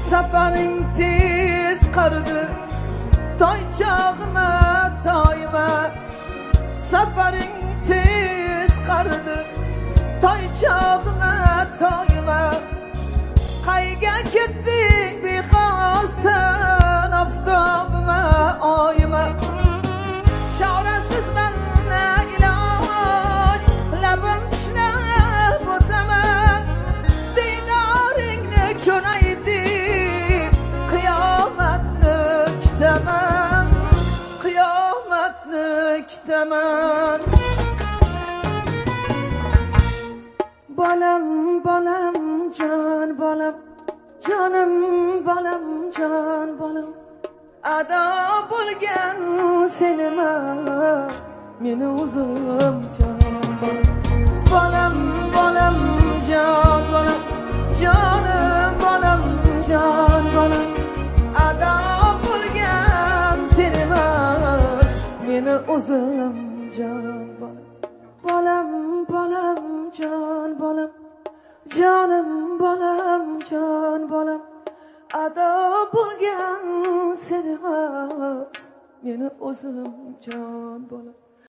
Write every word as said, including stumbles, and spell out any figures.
safaring tez qaridi toychog'ima toyima safaring tez qaridi toychog'ima toyima qayga ketding bexosdan oftobima oyima chorasiz manna iloj labim tishlab o'taman diydoringni ko'ray deb qiyomatni kutaman qiyomatni kutaman bolam bolam jon bolam jonim bolam jon bolam ado bo'lgan sen emas meni o'zim jon bolam bolam jon bolam jonim bolam jon bolam ado bo'lgan sen emas meni o'zim jon bolam bolam bolam jon bolam jonim bolam jon bolam ado bo'lgan sen emas meni o'zim jon bolam